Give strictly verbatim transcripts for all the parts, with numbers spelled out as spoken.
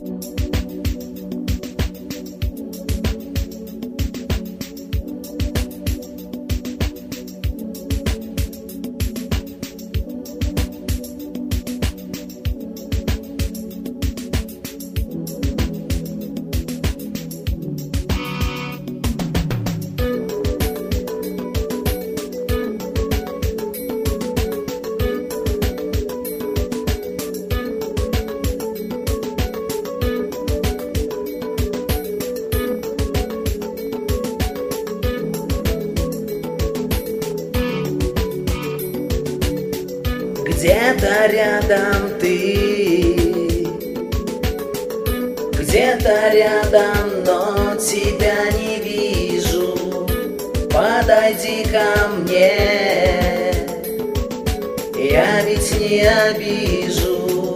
Где-то рядом ты, где-то рядом, но тебя не вижу. Подойди ко мне, я ведь не обижу.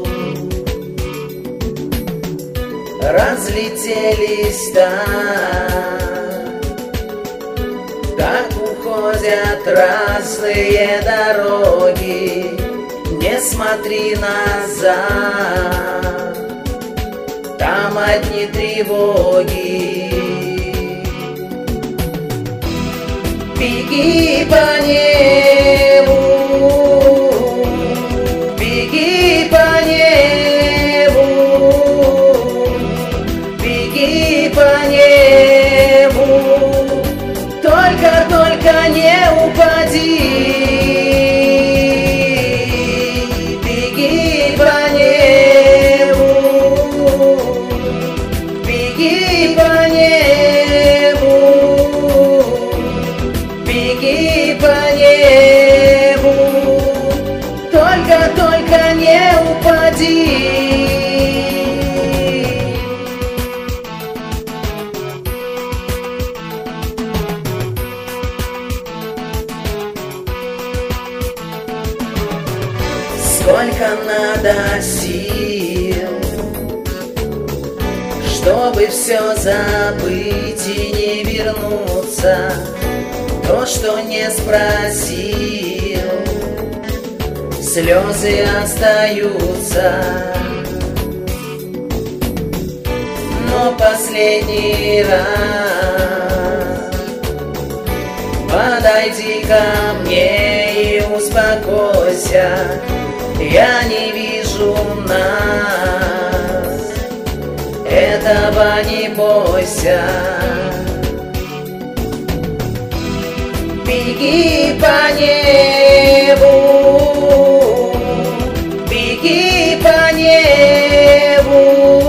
Разлетелись так, как уходят разные дороги. Не смотри назад, там одни тревоги. Беги по небу, беги по небу, беги по небу, только, только не упади. Беги по небу, только, только не упади. Сколько надо сил, чтобы все забыть и не вернуться. То, что не спросил, слезы остаются. Но последний раз подойди ко мне и успокойся. Я не вижу нас, этого не бойся. Беги по небу, беги по небу,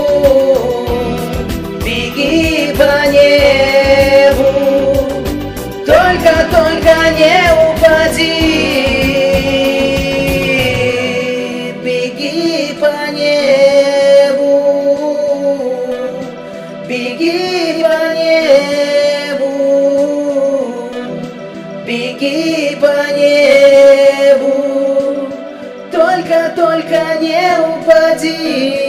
беги по небу, только, только не упади. Беги по небу, беги по небу, беги по небу, только, только не упади.